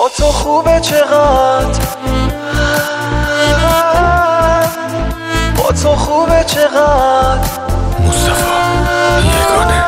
با تو خوبه چقدر، با تو خوبه چقدر. مصطفی یگانه.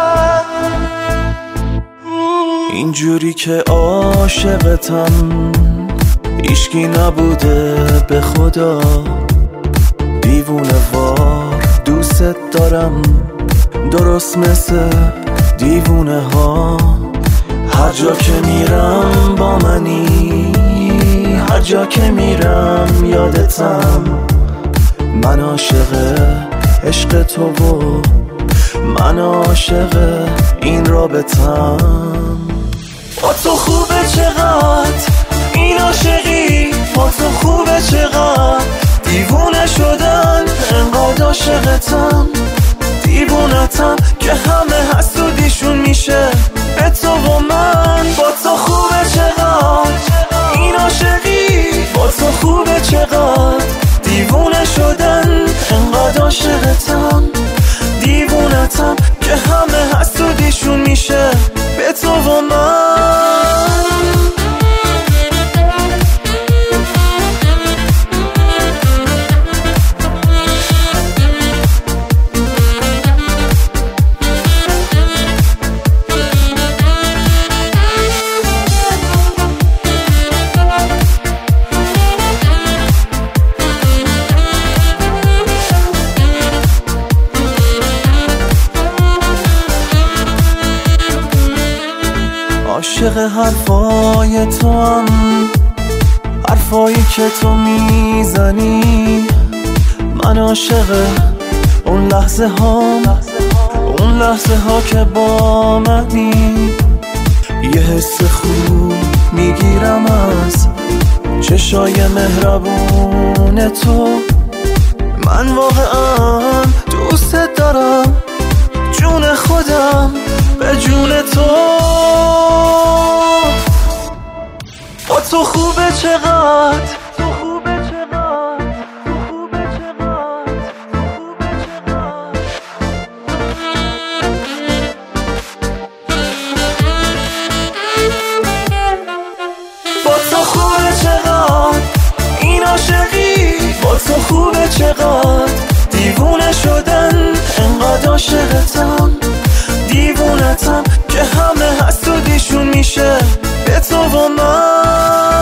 اینجوری که عاشقتم هیچکی نبوده به خدا، دیوونه وار دوست دارم درست مثل دیوونه ها. هر جا که میرم با منی، هر جا که میرم یادتم. من عاشق عشق تو و من عاشق این رابطم. با تو خوبه چقدر این عاشقی، با تو خوبه چقدر. دیوونه شدن انقدر عاشقتم، دیوونتم که همه حسودیشون میشه به تو و من. با تو خوبه چقدر این عاشقی، با تو خوبه چقدر. دیوونه شدن انقدر عاشقتم، دیوونتم که همه حسودیشون میشه به تو و من. عاشق حرفای تو هم، حرفایی که تو میزنی. من عاشق اون لحظه ها، اون لحظه ها که با منی. یه حس خوب میگیرم از چشای مهربون تو. من واقعا دوست دارم جون خودم به جون تو. با تو خوبه چقدر، تو خوبه چقدر، تو خوبه چقدر، تو خوبه چقدر. با تو خوبه چقدر این عاشقی، با تو خوبه چقدر. دیوونه شدن انقدر عاشقتم، دیوونتم که همه حسودیشون میشه به تو و من.